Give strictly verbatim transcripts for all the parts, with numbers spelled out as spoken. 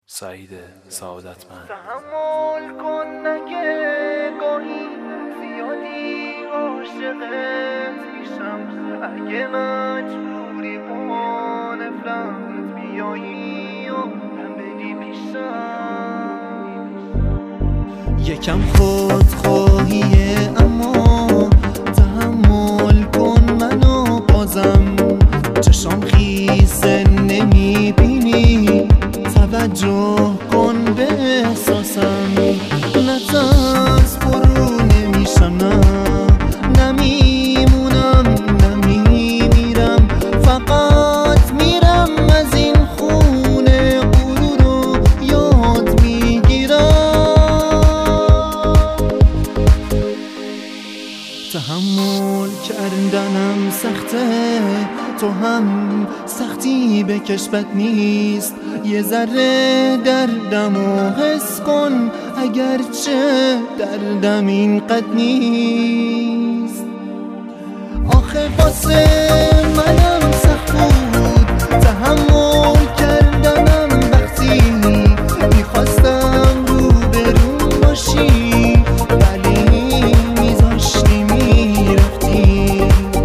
سعید سعادتمند. تحمل کن نگه گاهی زیادی عاشقت میشم، اگه مجبوری با نفرت بیایی و هم بدی پیشم. یکم خودخواهیه اما تحمل کن منو، بازم چشام خیسه نمیبینی، توجه کن به احساسم. نترس برو نمیشم، نه نمیمونم نمیمیرم، فقط میرم از این خونه غرور رو یاد میگیرم. تحمل کردنم سخته، تو هم سختی بکش بد نیست، یه ذره دردمو حس کن اگرچه دردم اینقدر نیست. آخه واسه منم سخت بود تحمل کردنم، وقتی میخواستم رو برون باشی ولی میذاشتی میرفتی.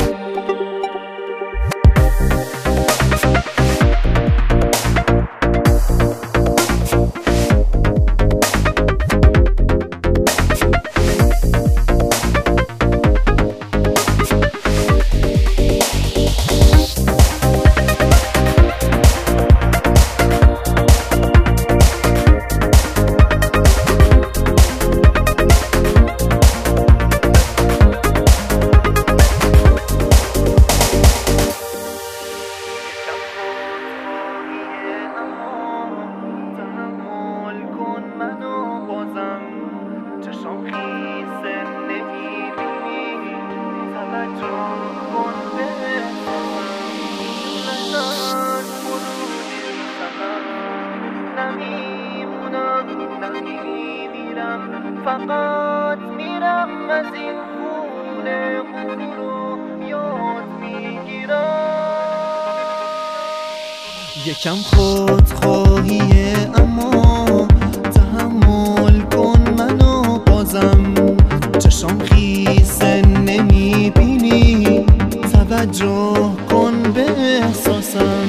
فقط میرم از این خونه غرور رو یاد میگیرم. یکم خودخواهیه اما تحمل کن منو، بازم چشام خیسه نمیبینی، توجه کن به احساسم.